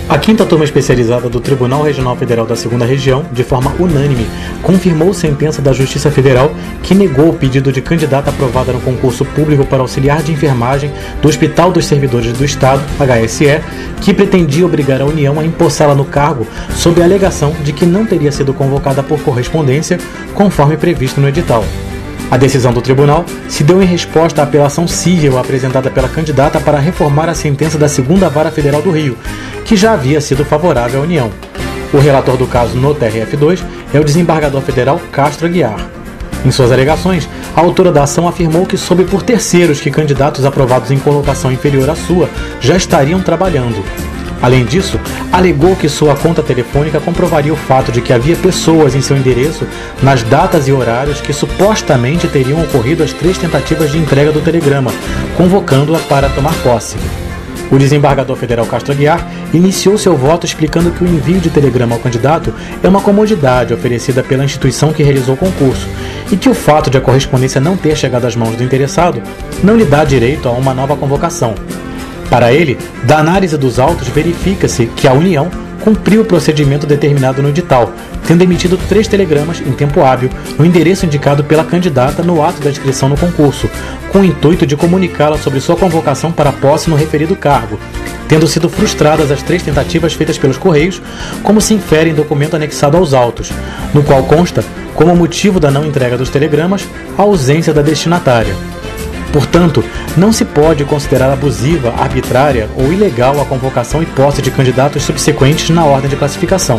A 5ª Turma Especializada do Tribunal Regional Federal da 2ª Região, de forma unânime, confirmou sentença da Justiça Federal que negou o pedido de candidata aprovada no concurso público para auxiliar de enfermagem do Hospital dos Servidores do Estado, HSE, que pretendia obrigar a União a empossá-la no cargo sob a alegação de que não teria sido convocada por correspondência, conforme previsto no edital. A decisão do tribunal se deu em resposta à apelação civil apresentada pela candidata para reformar a sentença da 2ª Vara Federal do Rio, que já havia sido favorável à União. O relator do caso no TRF2 é o desembargador federal Castro Aguiar. Em suas alegações, a autora da ação afirmou que soube por terceiros que candidatos aprovados em colocação inferior à sua já estariam trabalhando. Além disso, alegou que sua conta telefônica comprovaria o fato de que havia pessoas em seu endereço nas datas e horários que supostamente teriam ocorrido as 3 tentativas de entrega do telegrama, convocando-a para tomar posse. O desembargador federal Castro Aguiar iniciou seu voto explicando que o envio de telegrama ao candidato é uma comodidade oferecida pela instituição que realizou o concurso e que o fato de a correspondência não ter chegado às mãos do interessado não lhe dá direito a uma nova convocação. Para ele, da análise dos autos, verifica-se que a União cumpriu o procedimento determinado no edital, tendo emitido 3 telegramas em tempo hábil no endereço indicado pela candidata no ato da inscrição no concurso, com o intuito de comunicá-la sobre sua convocação para posse no referido cargo, tendo sido frustradas as 3 tentativas feitas pelos Correios, como se infere em documento anexado aos autos, no qual consta, como motivo da não entrega dos telegramas, a ausência da destinatária. Portanto, não se pode considerar abusiva, arbitrária ou ilegal a convocação e posse de candidatos subsequentes na ordem de classificação.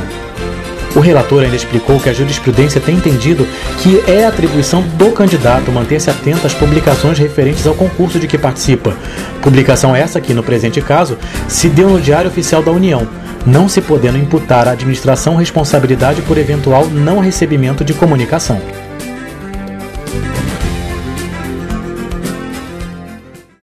O relator ainda explicou que a jurisprudência tem entendido que é atribuição do candidato manter-se atento às publicações referentes ao concurso de que participa. Publicação essa que, no presente caso, se deu no Diário Oficial da União, não se podendo imputar à administração responsabilidade por eventual não recebimento de comunicação.